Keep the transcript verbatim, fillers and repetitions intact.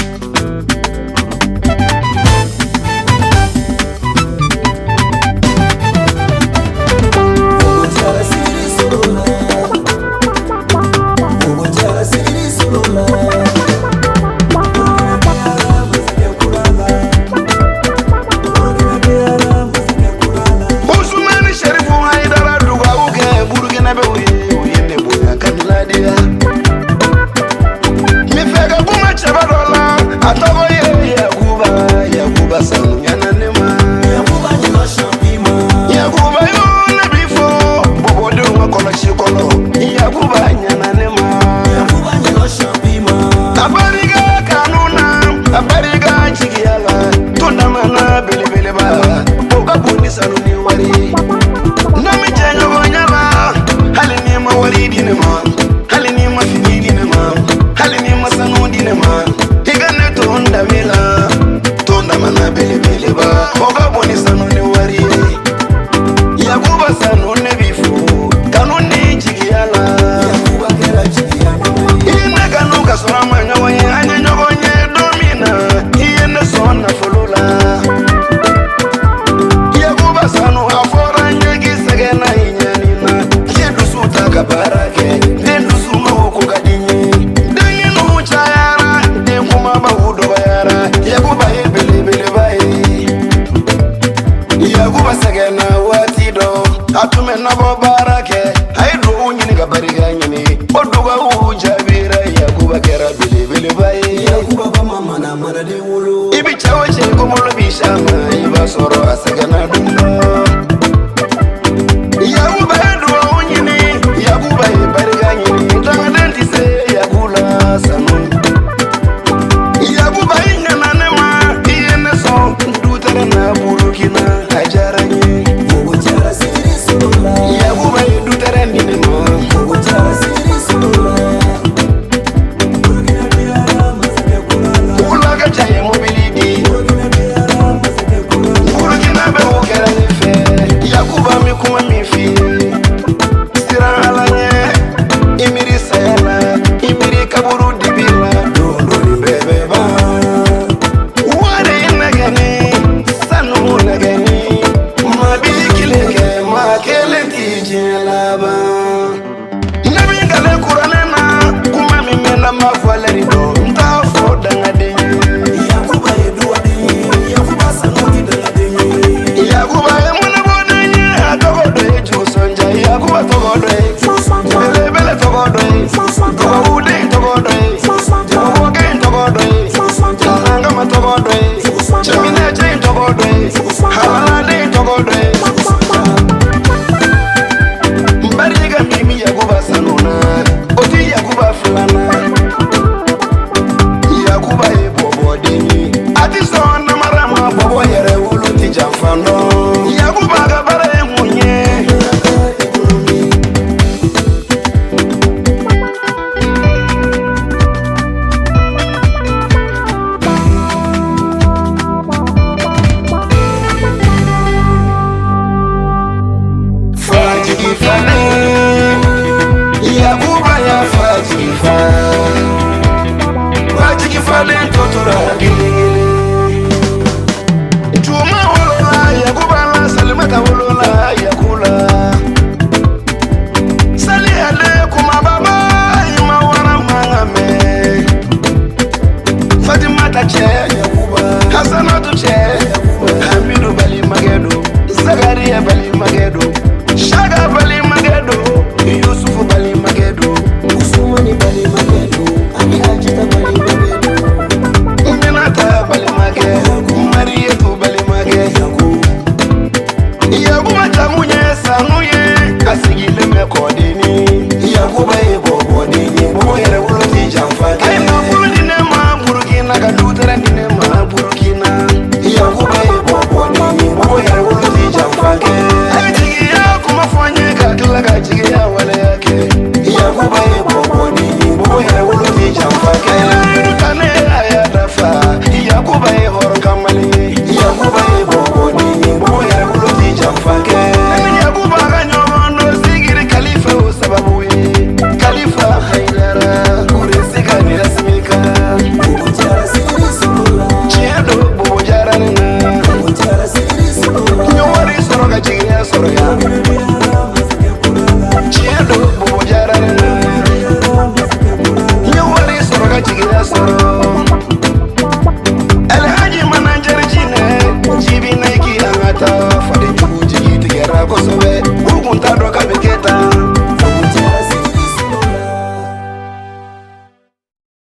Atume na bobarake haidu unyini kabariga nyini oduga ujabira yakuba kera bili bili bai yakuba ba mama na mana de wulu ibi chawache kumulo bishama iba soro asagana dundo yakuba haidu unyini yakuba bariga nyini tanga denti se yakula sanu yakuba inga na nema iyene so dutere na burukina hajara nyi Yakuba yedu terendi ne mo Kukuchara siri sula Kurukina biara masake kulala Kulaga chaye mobilidi Kurukina be ukera nife Yakuba mikuma mifi Sira halanye Imiri sayala Imiri kaburu dibila Dondo ni bebe ba Ware inagani Sanu nagani Mabikileke Makele tijelaba Nabingale kuranena Kuma mimena mafaleri do Nta foda ngadenye Yakuba yedu wadenye Yakuba sanuki dangadenye Yakuba emuna bodenye Togodoe chusonja Yakuba togodoe Bele bele togodoe Togo ude togodoe Togo wage togodoe Nangama togodoe Chamine chain togodoe Halade togodoe Bariga mimi Yakuba sanuna Oti Yakuba flana Yakuba e bobo deni Ati sona marama bobo yere ulu ti jamfando Yakuba gabara e munye Yakuba ya fajifa Fajifa lento turagili Chuma wolola Yakuba la salimata wolola Yakula Sali alaikum baba Ima wana mangame Fatimata che Yakuba Hasanatu che Hamidu bali magedo Zakaria bali magedo Shaga bali magedo Yusufu bali magedo Usumani bali magedo Ami Ajita bali magedo Minata bali magedo Marietu bali magedo Yakuba tamunye sanuye Asigile mekodini Yakuba ebo bodini Bobo yere ulo ti jamfake Aina buru dine ma burukina Kadutere dine ma burukina Yakuba ebo bodini Bobo yere ulo ti jamfake koroya Chiedo bobo jarare Nyawari soroga chigira soro